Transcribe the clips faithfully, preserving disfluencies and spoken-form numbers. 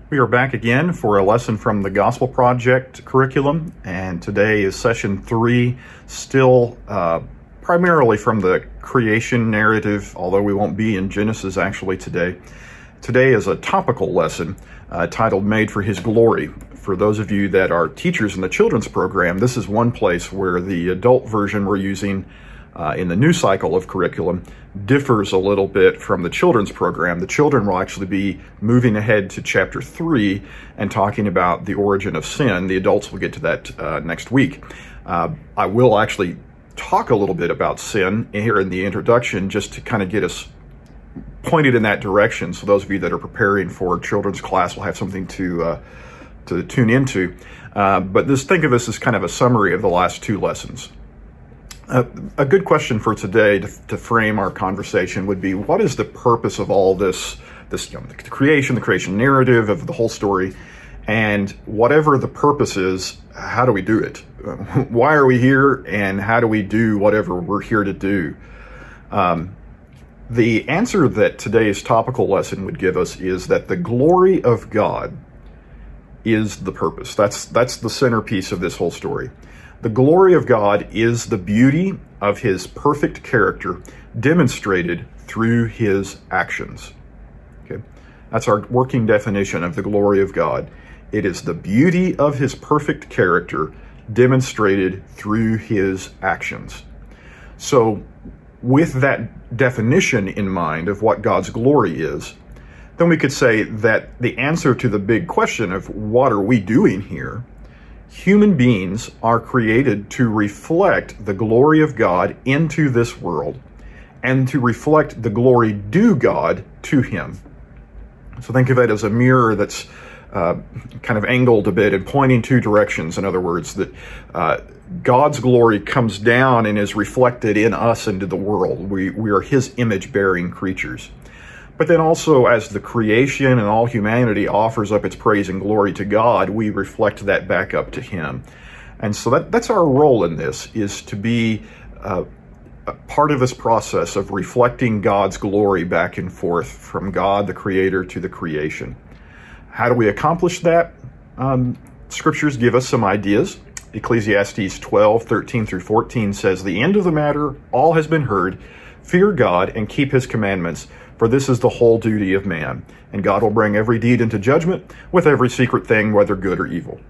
We are back again for a lesson from the Gospel Project curriculum, and today is session three, still uh, primarily from the creation narrative, although we won't be in Genesis actually today. Today is a topical lesson uh, titled Made for His Glory. For those of you that are teachers in the children's program, this is one place where the adult version we're using Uh, in the new cycle of curriculum differs a little bit from the children's program. The children will actually be moving ahead to chapter three and talking about the origin of sin. The adults will get to that uh, next week. Uh, I will actually talk a little bit about sin here in the introduction just to kind of get us pointed in that direction. So those of you that are preparing for children's class will have something to uh, to tune into. Uh, but this, think of this as kind of a summary of the last two lessons. Uh, a good question for today to, to frame our conversation would be, what is the purpose of all this, this you know, the creation, the creation narrative of the whole story, and whatever the purpose is, how do we do it? Uh, why are we here, and how do we do whatever we're here to do? Um, the answer that today's topical lesson would give us is that the glory of God is the purpose. That's, that's the centerpiece of this whole story. The glory of God is the beauty of his perfect character demonstrated through his actions. Okay, that's our working definition of the glory of God. It is the beauty of his perfect character demonstrated through his actions. So with that definition in mind of what God's glory is, then we could say that the answer to the big question of what are we doing here, human beings are created to reflect the glory of God into this world and to reflect the glory due God to him. So think of it as a mirror that's uh, kind of angled a bit and pointing two directions. In other words, that uh, God's glory comes down and is reflected in us into the world. We, we are his image-bearing creatures. But then also, as the creation and all humanity offers up its praise and glory to God, we reflect that back up to him. And so that, that's our role in this, is to be uh, a part of this process of reflecting God's glory back and forth from God, the creator, to the creation. How do we accomplish that? Um, scriptures give us some ideas. Ecclesiastes twelve, thirteen through fourteen says, "The end of the matter, all has been heard. Fear God and keep his commandments, for this is the whole duty of man. And God will bring every deed into judgment with every secret thing, whether good or evil."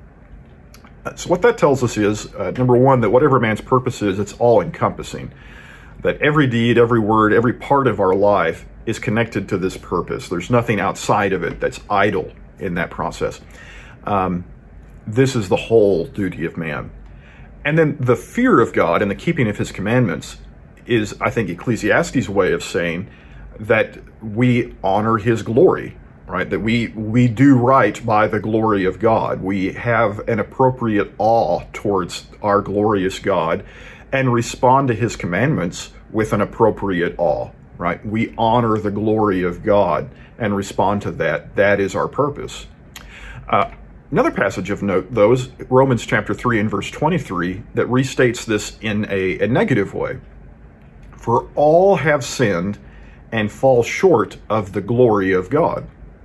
So what that tells us is, uh, number one, that whatever man's purpose is, it's all encompassing. That every deed, every word, every part of our life is connected to this purpose. There's nothing outside of it that's idle in that process. Um, this is the whole duty of man. And then the fear of God and the keeping of his commandments is, I think, Ecclesiastes' way of saying that we honor his glory, right? That we we do right by the glory of God. We have an appropriate awe towards our glorious God and respond to his commandments with an appropriate awe, right? We honor the glory of God and respond to that. That is our purpose. Uh, another passage of note, though, is Romans chapter three and verse twenty-three that restates this in a, a negative way. "For all have sinned and fall short of the glory of God."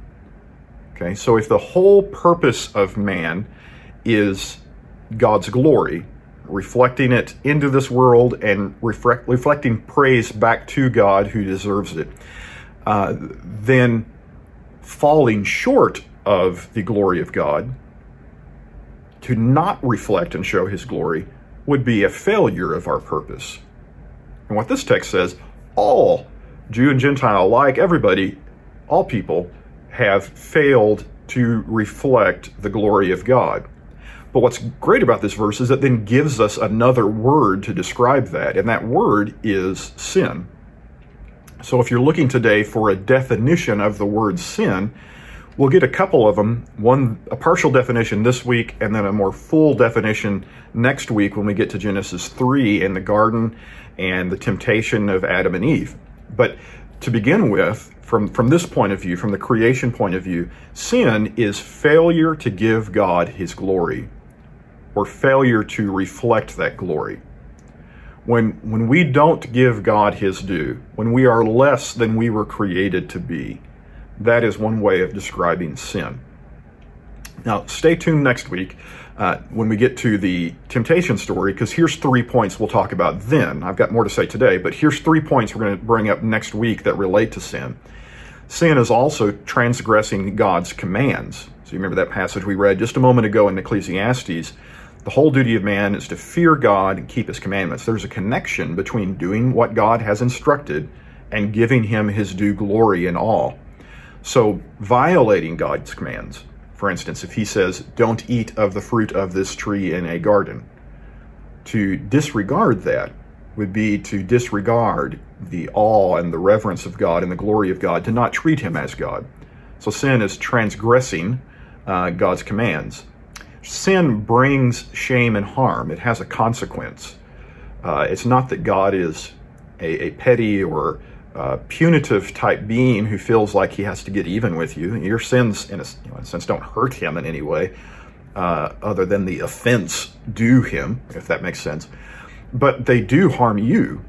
Okay, so if the whole purpose of man is God's glory, reflecting it into this world and reflect, reflecting praise back to God who deserves it, uh, then falling short of the glory of God, to not reflect and show his glory, would be a failure of our purpose. And what this text says, all Jew and Gentile alike, everybody, all people have failed to reflect the glory of God. But what's great about this verse is it then gives us another word to describe that, and that word is sin. So if you're looking today for a definition of the word sin, we'll get a couple of them, one, a partial definition this week, and then a more full definition next week when we get to Genesis three and the garden and the temptation of Adam and Eve. But to begin with, from, from this point of view, from the creation point of view, sin is failure to give God his glory, or failure to reflect that glory. When, when we don't give God his due, when we are less than we were created to be, that is one way of describing sin. Now, stay tuned next week uh, when we get to the temptation story, because here's three points we'll talk about then. I've got more to say today, but here's three points we're going to bring up next week that relate to sin. Sin is also transgressing God's commands. So you remember that passage we read just a moment ago in Ecclesiastes. The whole duty of man is to fear God and keep his commandments. There's a connection between doing what God has instructed and giving him his due glory and awe. So violating God's commands, for instance, if he says, don't eat of the fruit of this tree in a garden, to disregard that would be to disregard the awe and the reverence of God and the glory of God, to not treat him as God. So sin is transgressing uh, God's commands. Sin brings shame and harm. It has a consequence. Uh, it's not that God is a, a petty or uh, punitive type being who feels like he has to get even with you. Your sins, in a, you know, in a sense, don't hurt him in any way uh, other than the offense due him, if that makes sense. But they do harm you.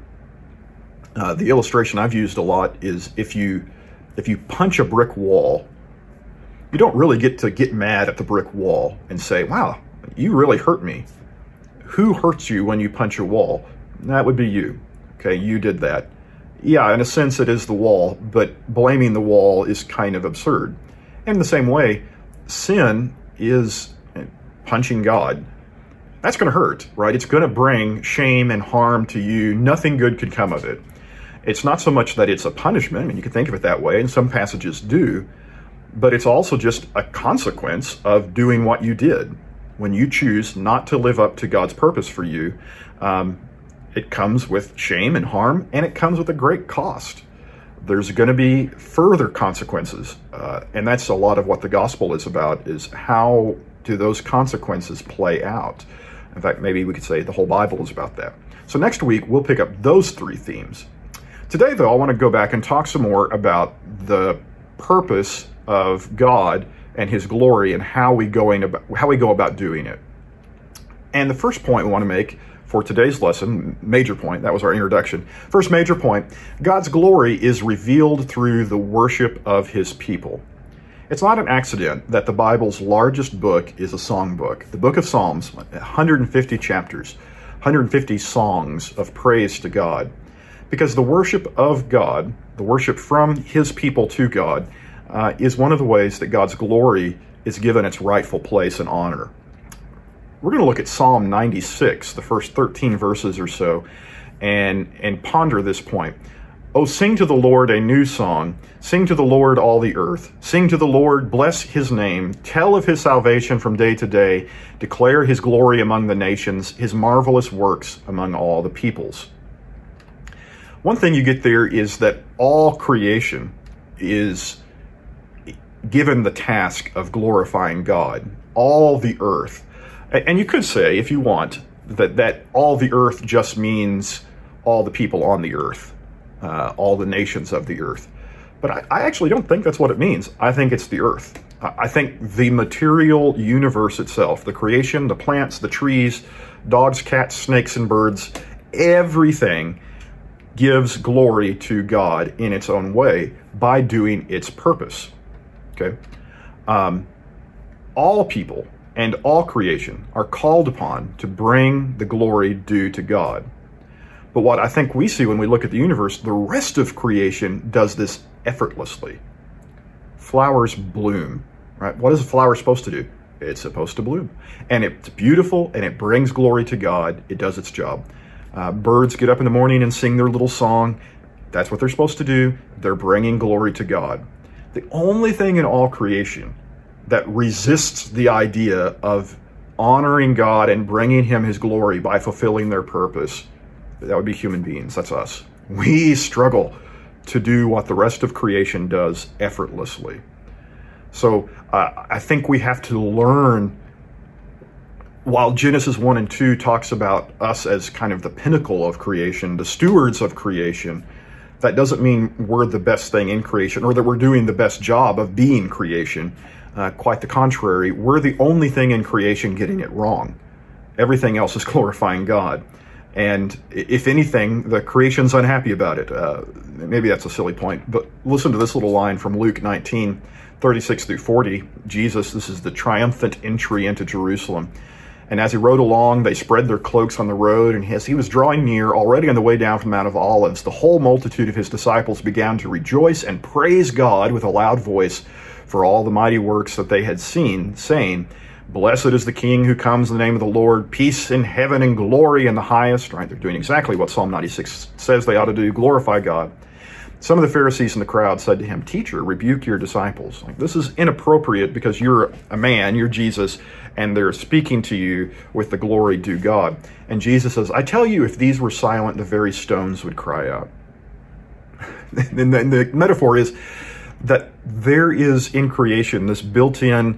Uh, the illustration I've used a lot is if you if you punch a brick wall, you don't really get to get mad at the brick wall and say, wow, you really hurt me. Who hurts you when you punch a wall? That would be you. Okay, you did that. Yeah, in a sense it is the wall, but blaming the wall is kind of absurd. In the same way, sin is punching God. That's going to hurt, right? It's going to bring shame and harm to you. Nothing good could come of it. It's not so much that it's a punishment. I mean, you can think of it that way, and some passages do, but it's also just a consequence of doing what you did. When you choose not to live up to God's purpose for you, um, it comes with shame and harm, and it comes with a great cost. There's going to be further consequences, uh, and that's a lot of what the gospel is about, is how do those consequences play out? In fact, maybe we could say the whole Bible is about that. So next week, we'll pick up those three themes. Today, though, I want to go back and talk some more about the purpose of God and his glory and how we going about how we go about doing it. And the first point we want to make for today's lesson, major point, that was our introduction. First major point, God's glory is revealed through the worship of his people. It's not an accident that the Bible's largest book is a song book. The book of Psalms, one hundred fifty chapters, one hundred fifty songs of praise to God. Because the worship of God, the worship from his people to God, uh, is one of the ways that God's glory is given its rightful place and honor. We're going to look at Psalm ninety-six, the first thirteen verses or so, and, and ponder this point. Oh, sing to the Lord a new song. Sing to the Lord all the earth. Sing to the Lord, bless his name. Tell of his salvation from day to day. Declare his glory among the nations, his marvelous works among all the peoples. One thing you get there is that all creation is given the task of glorifying God. All the earth. And you could say, if you want, that, that all the earth just means all the people on the earth. Uh, all the nations of the earth. But I, I actually don't think that's what it means. I think it's the earth. I think the material universe itself, the creation, the plants, the trees, dogs, cats, snakes, and birds, everything gives glory to God in its own way by doing its purpose. Okay? Um, all people and all creation are called upon to bring the glory due to God. But what I think we see when we look at the universe, the rest of creation does this effortlessly. Flowers bloom, right? What is a flower supposed to do? It's supposed to bloom. And it's beautiful, and it brings glory to God. It does its job. Uh, birds get up in the morning and sing their little song. That's what they're supposed to do. They're bringing glory to God. The only thing in all creation that resists the idea of honoring God and bringing him his glory by fulfilling their purpose, that would be human beings. That's us. We struggle to do what the rest of creation does effortlessly. So uh, I think we have to learn, while Genesis one and two talks about us as kind of the pinnacle of creation, the stewards of creation, that doesn't mean we're the best thing in creation or that we're doing the best job of being creation. Uh, quite the contrary, we're the only thing in creation getting it wrong. Everything else is glorifying God. And if anything, the creation's unhappy about it. Uh, maybe that's a silly point, but listen to this little line from Luke nineteen. thirty-six through forty, Jesus, this is the triumphant entry into Jerusalem. And as he rode along, they spread their cloaks on the road, and as he was drawing near, already on the way down from the Mount of Olives, the whole multitude of his disciples began to rejoice and praise God with a loud voice for all the mighty works that they had seen, saying, "Blessed is the King who comes in the name of the Lord, peace in heaven and glory in the highest." Right? They're doing exactly what Psalm ninety-six says they ought to do, glorify God. Some of the Pharisees in the crowd said to him, "Teacher, rebuke your disciples." Like, this is inappropriate because you're a man, you're Jesus, and they're speaking to you with the glory due God. And Jesus says, "I tell you, if these were silent, the very stones would cry out." And the, the metaphor is that there is in creation this built-in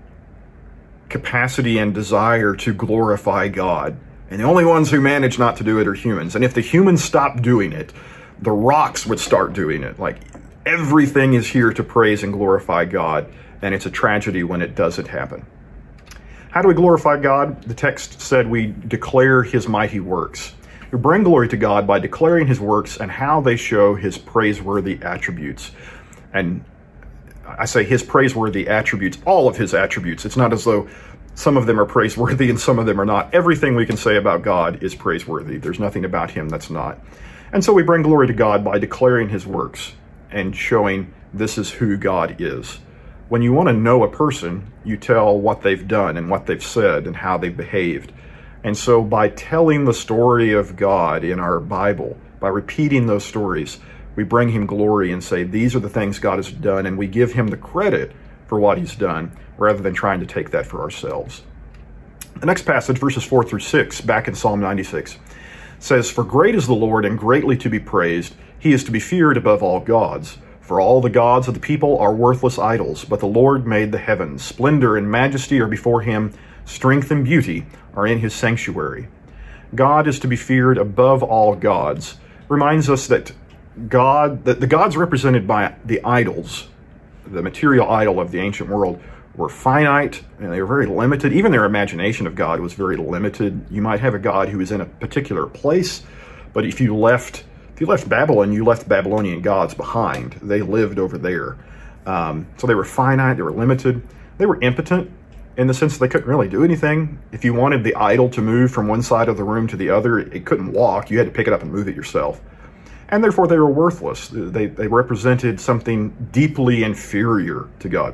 capacity and desire to glorify God. And the only ones who manage not to do it are humans. And if the humans stopped doing it, the rocks would start doing it. Like, everything is here to praise and glorify God, and it's a tragedy when it doesn't happen. How do we glorify God? The text said we declare his mighty works. We bring glory to God by declaring his works and how they show his praiseworthy attributes. And I say his praiseworthy attributes, all of his attributes. It's not as though some of them are praiseworthy and some of them are not. Everything we can say about God is praiseworthy. There's nothing about him that's not. And so we bring glory to God by declaring his works and showing this is who God is. When you want to know a person, you tell what they've done and what they've said and how they've behaved. And so by telling the story of God in our Bible, by repeating those stories, we bring him glory and say, these are the things God has done, and we give him the credit for what he's done, rather than trying to take that for ourselves. The next passage, verses four through six, back in Psalm ninety-six, says, "For great is the Lord, and greatly to be praised. He is to be feared above all gods. For all the gods of the people are worthless idols, but the Lord made the heavens. Splendor and majesty are before him. Strength and beauty are in his sanctuary." God is to be feared above all gods. Reminds us that God, that the gods represented by the idols, the material idol of the ancient world, were finite and they were very limited. Even their imagination of God was very limited. You might have a God who is in a particular place, but if you left if you left Babylon, you left Babylonian gods behind. They lived over there. Um, so they were finite, they were limited, they were impotent in the sense that they couldn't really do anything. If you wanted the idol to move from one side of the room to the other, it couldn't walk. You had to pick it up and move it yourself. And therefore they were worthless. They, they represented something deeply inferior to God.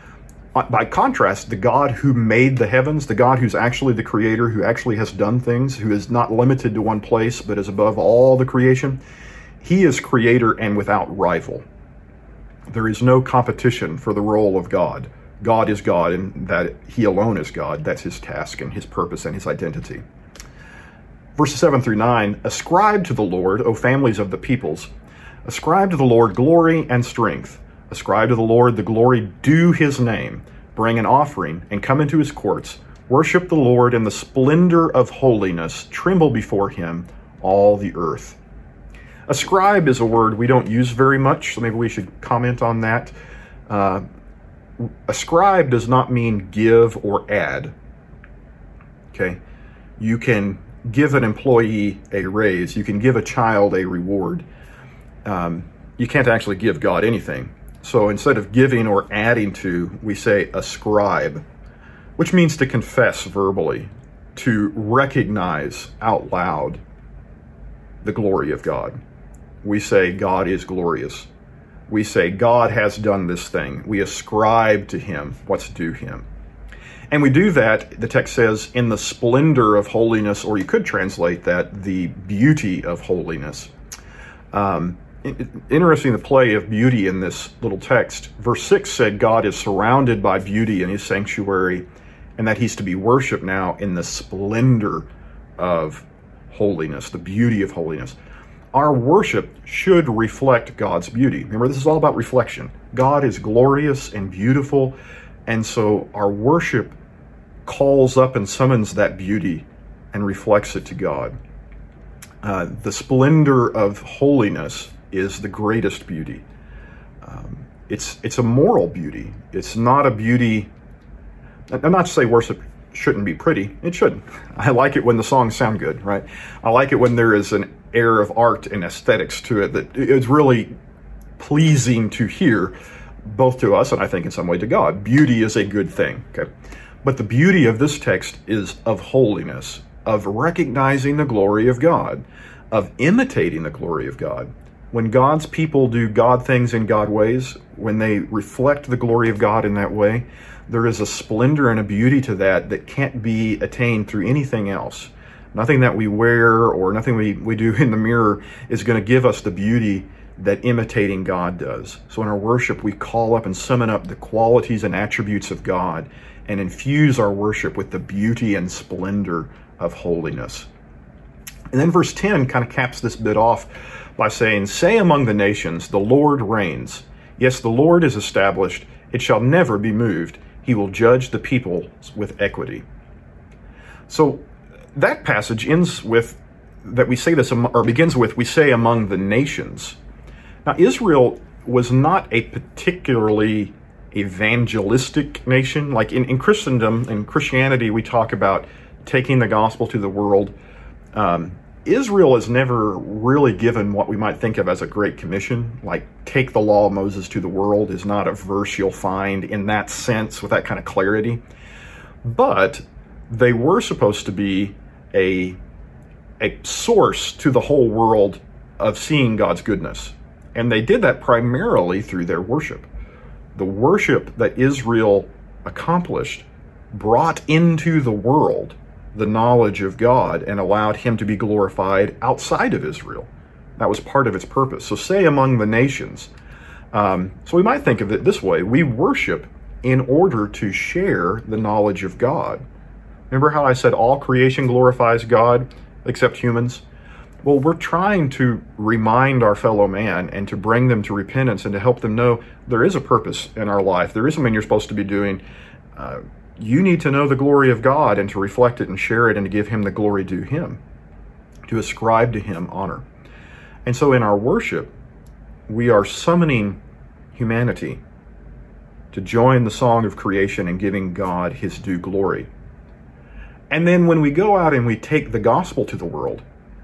By contrast, the God who made the heavens, the God who's actually the creator, who actually has done things, who is not limited to one place, but is above all the creation, he is creator and without rival. There is no competition for the role of God. God is God, and that he alone is God. That's his task and his purpose and his identity. Verses seven through nine, "Ascribe to the Lord, O families of the peoples. Ascribe to the Lord glory and strength. Ascribe to the Lord the glory due his name. Bring an offering and come into his courts. Worship the Lord in the splendor of holiness. Tremble before him, all the earth." Ascribe is a word we don't use very much, so maybe we should comment on that. Uh, ascribe does not mean give or add. Okay? You can give an employee a raise. You can give a child a reward. Um, you can't actually give God anything. So instead of giving or adding to, we say ascribe, which means to confess verbally, to recognize out loud the glory of God. We say God is glorious. We say God has done this thing. We ascribe to him what's due him. And we do that, the text says, in the splendor of holiness, or you could translate that, the beauty of holiness. Um, Interesting, the play of beauty in this little text. Verse six said God is surrounded by beauty in his sanctuary, and that he's to be worshipped now in the splendor of holiness, the beauty of holiness. Our worship should reflect God's beauty. Remember, this is all about reflection. God is glorious and beautiful, and so our worship calls up and summons that beauty and reflects it to God. Uh, the splendor of holiness is the greatest beauty. Um, it's it's a moral beauty. It's not a beauty. I'm not to say worship shouldn't be pretty. It shouldn't. I like it when the songs sound good, right? I like it when there is an air of art and aesthetics to it that it's really pleasing to hear. both to us and I think in some way to God. Beauty is a good thing, okay? But the beauty of this text is of holiness, of recognizing the glory of God, of imitating the glory of God. When God's people do God things in God ways, when they reflect the glory of God in that way, there is a splendor and a beauty to that that can't be attained through anything else. Nothing that we wear or nothing we, we do in the mirror is going to give us the beauty that imitating God does. So in our worship, we call up and summon up the qualities and attributes of God and infuse our worship with the beauty and splendor of holiness. And then verse ten kind of caps this bit off by saying, "Say among the nations, the Lord reigns. Yes, the Lord is established. It shall never be moved. He will judge the peoples with equity." So that passage ends with, that we say this, or begins with, we say among the nations. Now, Israel was not a particularly evangelistic nation. Like in, in Christendom, in Christianity, we talk about taking the gospel to the world. Um, Israel is never really given what we might think of as a great commission, like take the law of Moses to the world is not a verse you'll find in that sense with that kind of clarity. But they were supposed to be a, a source to the whole world of seeing God's goodness. And they did that primarily through their worship. The worship that Israel accomplished brought into the world the knowledge of God and allowed him to be glorified outside of Israel. That was part of its purpose. So say among the nations. Um, so we might think of it this way. We worship in order to share the knowledge of God. Remember how I said all creation glorifies God except humans? Well, we're trying to remind our fellow man and to bring them to repentance and to help them know there is a purpose in our life. There is something you're supposed to be doing. Uh, you need to know the glory of God and to reflect it and share it and to give him the glory due him, to ascribe to him honor. And so in our worship, we are summoning humanity to join the song of creation and giving God his due glory. And then when we go out and we take the gospel to the world,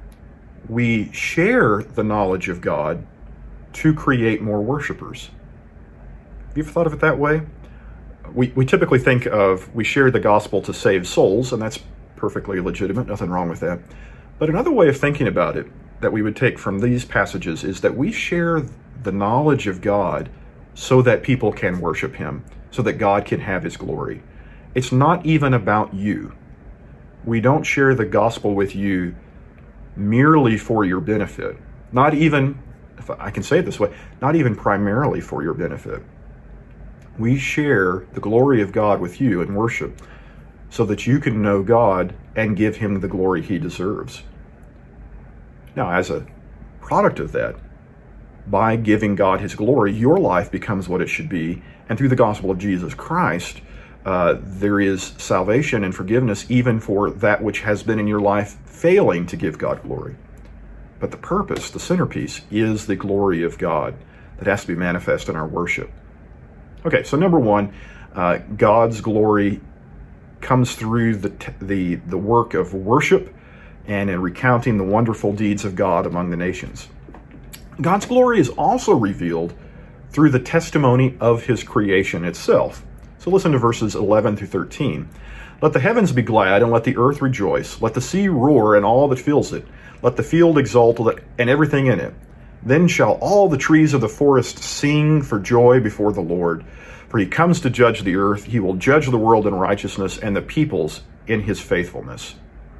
we share the knowledge of God to create more worshipers. Have you ever thought of it that way? We, we typically think of, we share the gospel to save souls, and that's perfectly legitimate, nothing wrong with that. But another way of thinking about it that we would take from these passages is that we share the knowledge of God so that people can worship him, so that God can have his glory. It's not even about you. We don't share the gospel with you merely for your benefit. Not even, if I can say it this way, not even primarily for your benefit. We share the glory of God with you in worship so that you can know God and give him the glory he deserves. Now, as a product of that, by giving God his glory, your life becomes what it should be. And through the gospel of Jesus Christ, uh, there is salvation and forgiveness even for that which has been in your life failing to give God glory. But the purpose, the centerpiece, is the glory of God that has to be manifest in our worship. Okay, so number one, uh, God's glory comes through the, t- the, the work of worship and in recounting the wonderful deeds of God among the nations. God's glory is also revealed through the testimony of his creation itself. So listen to verses eleven through thirteen. "Let the heavens be glad, and let the earth rejoice. Let the sea roar, and all that fills it. Let the field exult, and everything in it. Then shall all the trees of the forest sing for joy before the Lord. For he comes to judge the earth. He will judge the world in righteousness, and the peoples in his faithfulness."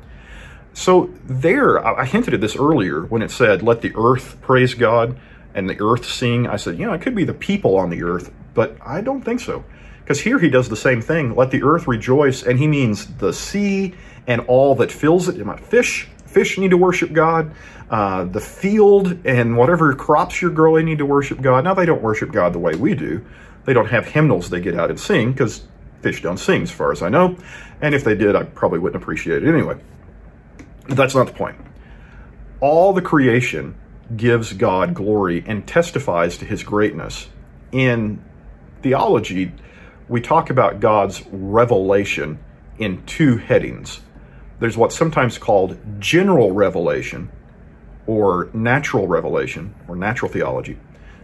So there, I hinted at this earlier when it said, let the earth praise God and the earth sing. I said, you know, it could be the people on the earth, but I don't think so. Because here he does the same thing. Let the earth rejoice, and he means the sea and all that fills it. Fish, fish need to worship God. Uh, the field and whatever crops you're growing need to worship God. Now, they don't worship God the way we do. They don't have hymnals they get out and sing, because fish don't sing, as far as I know. And if they did, I probably wouldn't appreciate it anyway. But that's not the point. All the creation gives God glory and testifies to his greatness. In theology, we talk about God's revelation in two headings. There's what's sometimes called general revelation, or natural revelation, or natural theology.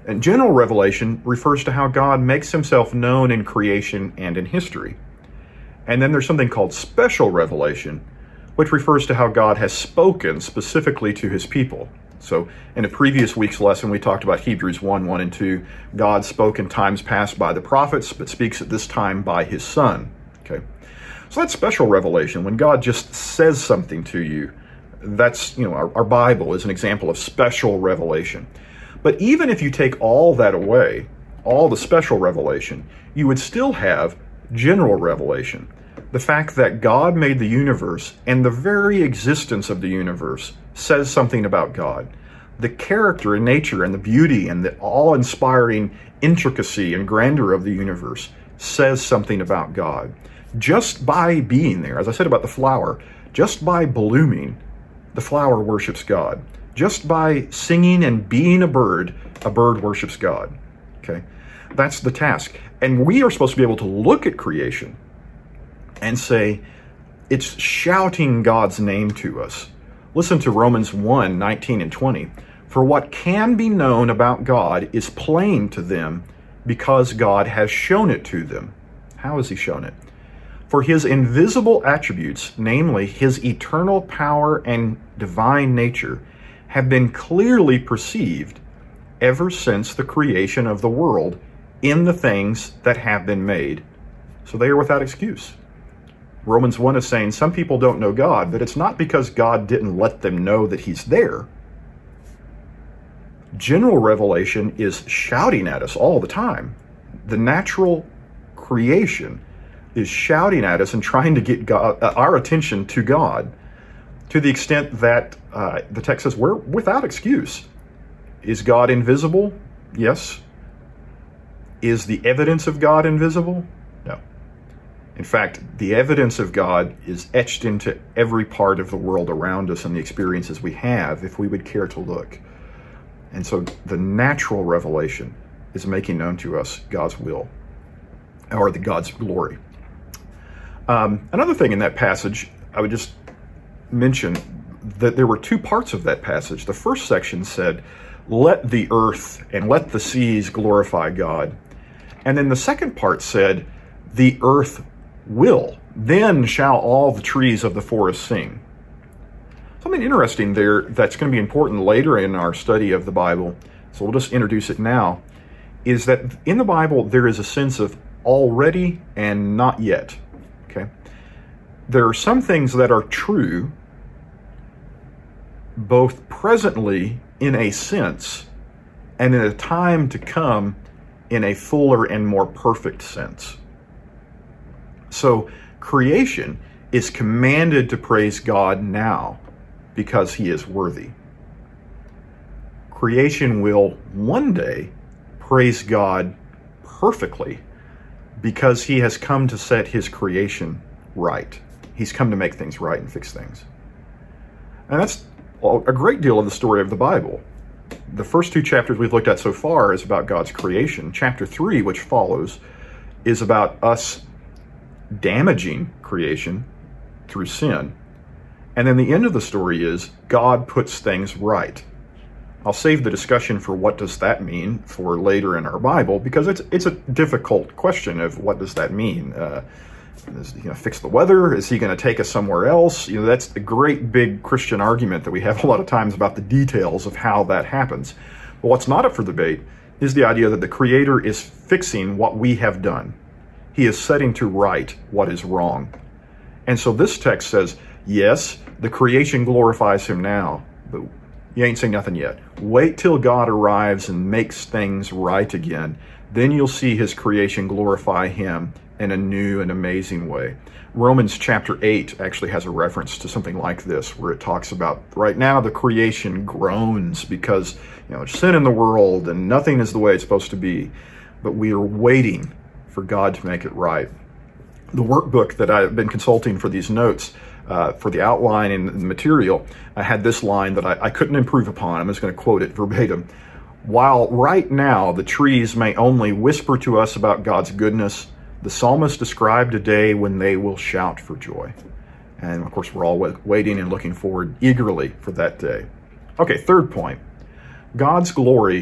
And general revelation refers to how God makes himself known in creation and in history. And then there's something called special revelation, which refers to how God has spoken specifically to his people. So in a previous week's lesson, we talked about Hebrews one, one and two. God spoke in times past by the prophets, but speaks at this time by his Son. Okay, so that's special revelation. When God just says something to you, that's, you know, our, our Bible is an example of special revelation. But even if you take all that away, all the special revelation, you would still have general revelation. The fact that God made the universe and the very existence of the universe says something about God. The character and nature and the beauty and the awe-inspiring intricacy and grandeur of the universe says something about God. Just by being there, as I said about the flower, just by blooming, the flower worships God. Just by singing and being a bird, a bird worships God. Okay, that's the task. And we are supposed to be able to look at creation and say, it's shouting God's name to us. Listen to Romans one, nineteen and twenty. For what can be known about God is plain to them because God has shown it to them. How has he shown it? For his invisible attributes, namely his eternal power and divine nature, have been clearly perceived ever since the creation of the world in the things that have been made. So they are without excuse. Romans one is saying some people don't know God, but it's not because God didn't let them know that he's there. General revelation is shouting at us all the time. The natural creation is shouting at us and trying to get God, uh, our attention to God, to the extent that uh, the text says we're without excuse. Is God invisible? Yes. Is the evidence of God invisible? No. In fact, the evidence of God is etched into every part of the world around us and the experiences we have, if we would care to look. And so the natural revelation is making known to us God's will, or the God's glory. Um, another thing in that passage, I would just mention that there were two parts of that passage. The first section said, let the earth and let the seas glorify God. And then the second part said, the earth will. Then shall all the trees of the forest sing. Something interesting there that's going to be important later in our study of the Bible, so we'll just introduce it now, is that in the Bible there is a sense of already and not yet. Okay, there are some things that are true both presently in a sense and in a time to come in a fuller and more perfect sense. So creation is commanded to praise God now because he is worthy. Creation will one day praise God perfectly because he has come to set his creation right. He's come to make things right and fix things. And that's a great deal of the story of the Bible. The first two chapters we've looked at so far is about God's creation. Chapter three, which follows, is about us damaging creation through sin. And then the end of the story is God puts things right. I'll save the discussion for what does that mean for later in our Bible, because it's it's a difficult question of what does that mean. Uh, is he going to fix the weather? Is he going to take us somewhere else? You know, that's the great big Christian argument that we have a lot of times about the details of how that happens. But what's not up for debate is the idea that the Creator is fixing what we have done. He is setting to right what is wrong. And so this text says, yes, the creation glorifies him now, but you ain't seen nothing yet. Wait till God arrives and makes things right again. Then you'll see his creation glorify him in a new and amazing way. Romans chapter eight actually has a reference to something like this, where it talks about right now the creation groans because, you know, there's sin in the world and nothing is the way it's supposed to be. But we are waiting for God to make it right. The workbook that I've been consulting for these notes, uh, for the outline and the material, I had this line that I, I couldn't improve upon. I'm just going to quote it verbatim. While right now the trees may only whisper to us about God's goodness, the psalmist described a day when they will shout for joy. And of course, we're all waiting and looking forward eagerly for that day. Okay, third point. God's glory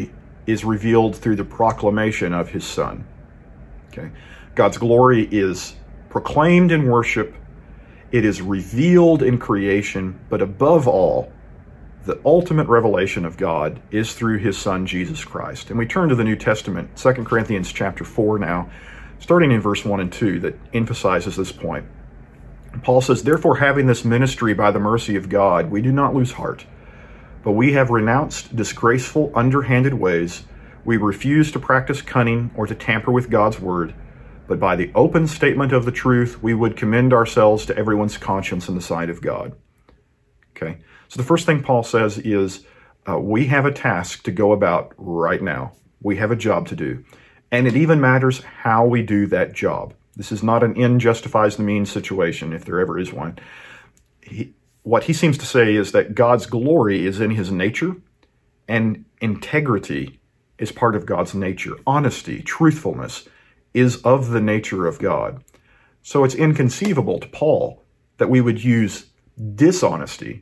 is revealed through the proclamation of his Son. Okay? God's glory is proclaimed in worship, it is revealed in creation, but above all, the ultimate revelation of God is through his Son, Jesus Christ. And we turn to the New Testament, Second Corinthians chapter four now, starting in verse one and two, that emphasizes this point. Paul says, "Therefore, having this ministry by the mercy of God, we do not lose heart, but we have renounced disgraceful, underhanded ways. We refuse to practice cunning or to tamper with God's word, but by the open statement of the truth, we would commend ourselves to everyone's conscience in the sight of God." Okay, so the first thing Paul says is, uh, we have a task to go about right now. We have a job to do. And it even matters how we do that job. This is not an end justifies the means situation, if there ever is one. He, what he seems to say is that God's glory is in his nature, and integrity is part of God's nature. Honesty, truthfulness is of the nature of God. So it's inconceivable to Paul that we would use dishonesty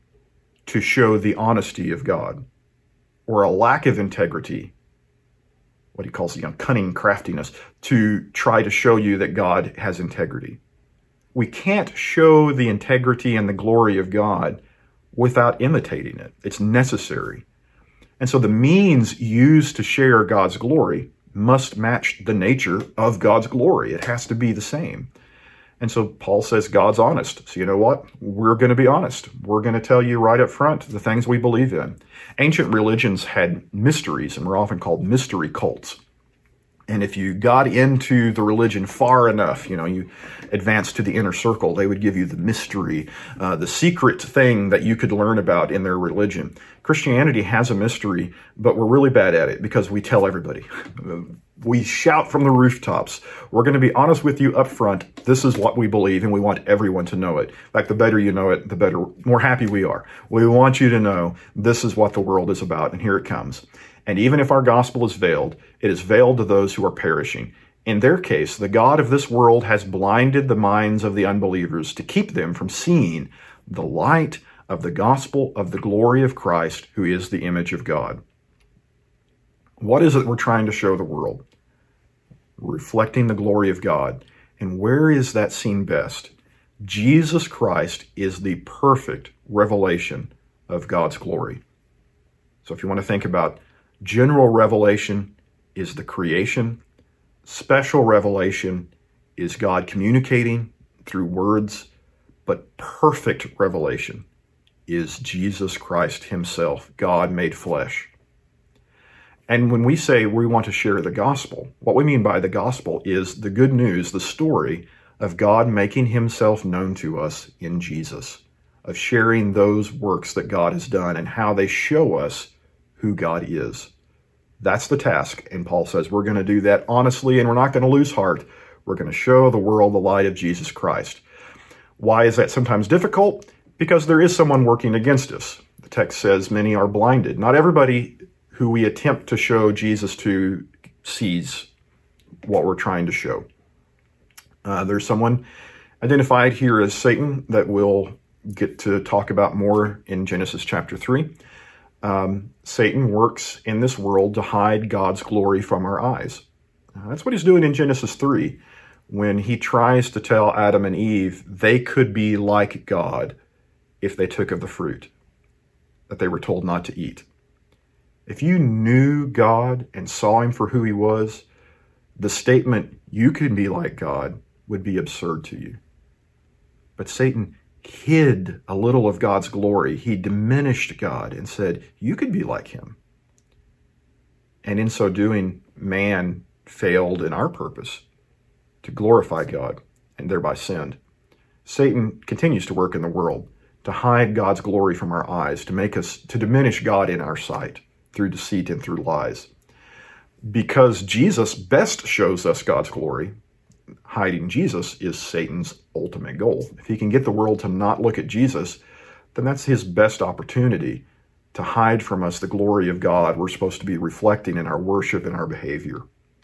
to show the honesty of God, or a lack of integrity, what he calls, you know, cunning craftiness, to try to show you that God has integrity. We can't show the integrity and the glory of God without imitating it. It's necessary. And so the means used to share God's glory must match the nature of God's glory. It has to be the same. And so Paul says God's honest. So you know what? We're going to be honest. We're going to tell you right up front the things we believe in. Ancient religions had mysteries and were often called mystery cults. And if you got into the religion far enough, you know, you advanced to the inner circle, they would give you the mystery, uh, the secret thing that you could learn about in their religion. Christianity has a mystery, but we're really bad at it because we tell everybody. We shout from the rooftops. We're going to be honest with you up front. This is what we believe, and we want everyone to know it. In fact, the better you know it, the better, more happy we are. We want you to know this is what the world is about, and here it comes. And even if our gospel is veiled, it is veiled to those who are perishing. In their case, the God of this world has blinded the minds of the unbelievers to keep them from seeing the light of the gospel of the glory of Christ, who is the image of God. What is it we're trying to show the world? Reflecting the glory of God. And where is that seen best? Jesus Christ is the perfect revelation of God's glory. So if you want to think about general revelation is the creation. Special revelation is God communicating through words. But perfect revelation is Jesus Christ himself, God made flesh. And when we say we want to share the gospel, what we mean by the gospel is the good news, the story of God making himself known to us in Jesus, of sharing those works that God has done and how they show us who God is. That's the task. And Paul says we're going to do that honestly, and we're not going to lose heart. We're going to show the world the light of Jesus Christ. Why is that sometimes difficult? Because there is someone working against us. The text says many are blinded. Not everybody who we attempt to show Jesus to sees what we're trying to show. Uh, there's someone identified here as Satan that we'll get to talk about more in Genesis chapter three. Um, Satan works in this world to hide God's glory from our eyes. Uh, that's what he's doing in Genesis three, when he tries to tell Adam and Eve they could be like God if they took of the fruit that they were told not to eat. If you knew God and saw him for who he was, the statement, you can be like God, would be absurd to you. But Satan hid a little of God's glory. He diminished God and said, you could be like him. And in so doing, man failed in our purpose to glorify God and thereby sinned. Satan continues to work in the world to hide God's glory from our eyes, to make us, to diminish God in our sight through deceit and through lies. Because Jesus best shows us God's glory, hiding Jesus is Satan's ultimate goal. If he can get the world to not look at Jesus, then that's his best opportunity to hide from us the glory of God we're supposed to be reflecting in our worship and our behavior.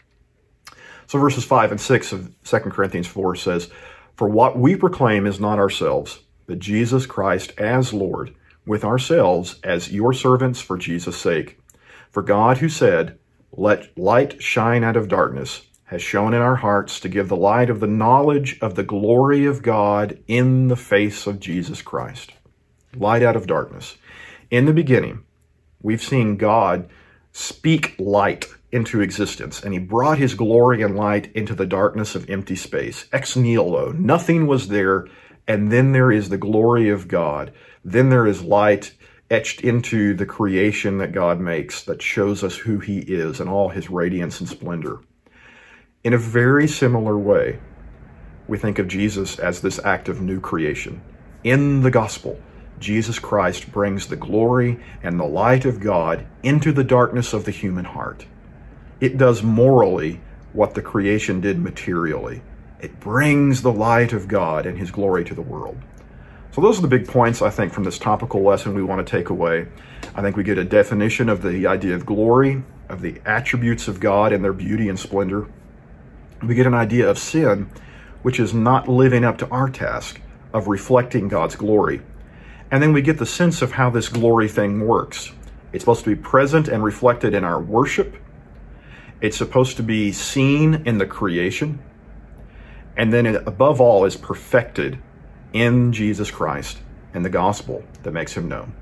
So verses five and six of Second Corinthians four says, "For what we proclaim is not ourselves, but Jesus Christ as Lord, with ourselves as your servants for Jesus' sake. For God, who said, "Let light shine out of darkness," has shone in our hearts to give the light of the knowledge of the glory of God in the face of Jesus Christ. Light out of darkness. In the beginning, we've seen God speak light into existence, and he brought his glory and light into the darkness of empty space. Ex nihilo. Nothing was there, and then there is the glory of God. Then there is light etched into the creation that God makes that shows us who he is and all his radiance and splendor. In a very similar way, we think of Jesus as this act of new creation. In the gospel, Jesus Christ brings the glory and the light of God into the darkness of the human heart. It does morally what the creation did materially. It brings the light of God and his glory to the world. So those are the big points, I think, from this topical lesson we want to take away. I think we get a definition of the idea of glory, of the attributes of God and their beauty and splendor. We get an idea of sin, which is not living up to our task of reflecting God's glory. And then we get the sense of how this glory thing works. It's supposed to be present and reflected in our worship. It's supposed to be seen in the creation. And then it, above all, is perfected in Jesus Christ and the gospel that makes him known.